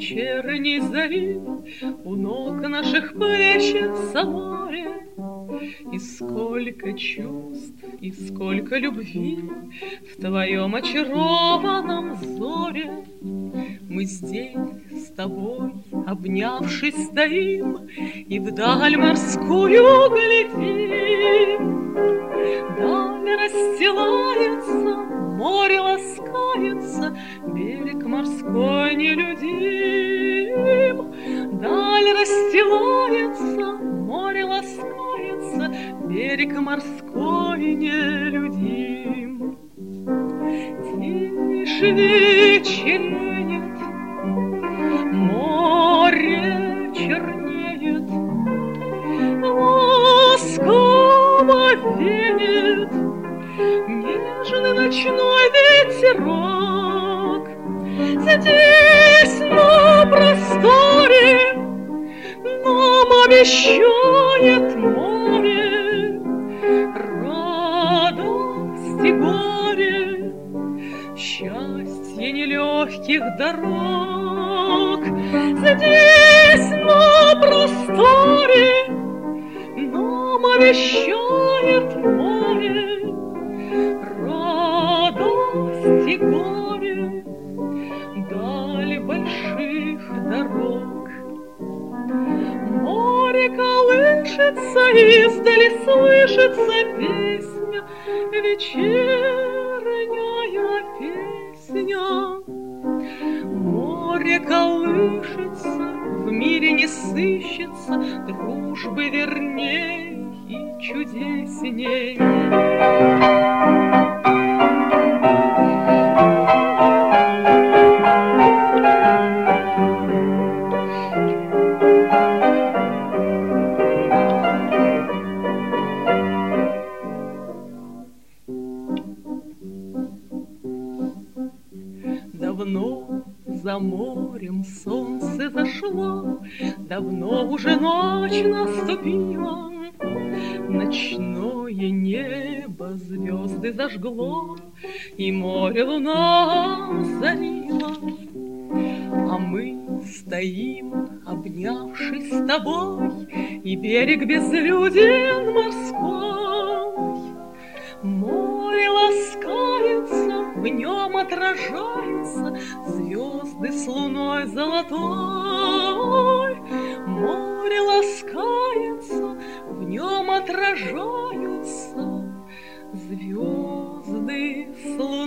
вечерней зари у ног наших плещется море. И сколько чувств, и сколько любви в твоем очарованном взоре. Мы здесь с тобой, обнявшись, стоим и вдаль морскую глядим. Даль расстилается, море ласкается, берег морской нелюдим. Даль расстилается, море ласкается, берег морской нелюдим. Тише вечереет, море чернеет, ласково веет нежный ночной ветерок. Здесь на просторе нам обещает море радость и горе, счастье нелегких дорог. Здесь на просторе нам обещает море радость и горе, даль больших дорог. Море колышется, издали слышится песня, вечерняя песня. Море колышется, в мире не сыщется дружбы верней и чудесней. Давно за морем солнце зашло, давно уже ночь наступила. Ночное небо звезды зажгло, и море луна озарила. А мы стоим, обнявшись с тобой, и берег безлюден морской. Море ласкается, в нем отражаются звезды с луной золотой. Море ласкается, в нем отражаются звезды с луной.